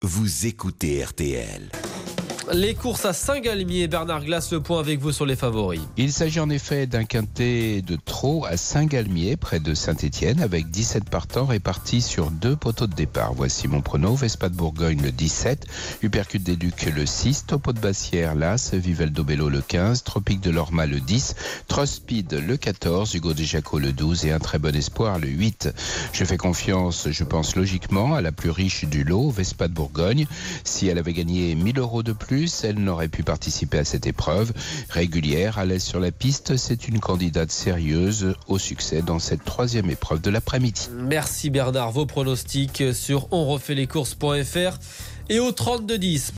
Vous écoutez RTL. Les courses à Saint-Galmier, Bernard Glass, le point avec vous sur les favoris. Il s'agit en effet d'un quintet de trot à Saint-Galmier, près de Saint-Étienne, avec 17 partants répartis sur 2 poteaux de départ. Voici mon prono: Vespa de Bourgogne le 17, Uppercut des Ducs le 6, Topo de Bassière l'As, Vivaldo Bello le 15, Tropique de Lorma le 10, Trust Speed le 14, Hugo de Jaco le 12 et Un très bon espoir le 8. Je fais confiance, je pense logiquement, à la plus riche du lot, Vespa de Bourgogne. Si elle avait gagné 1000 € de plus, elle n'aurait pu participer à cette épreuve. Régulière, à l'aise sur la piste, c'est une candidate sérieuse au succès dans cette 3e épreuve de l'après-midi. Merci Bernard, vos pronostics sur onrefaitlescourses.fr et au 32-10.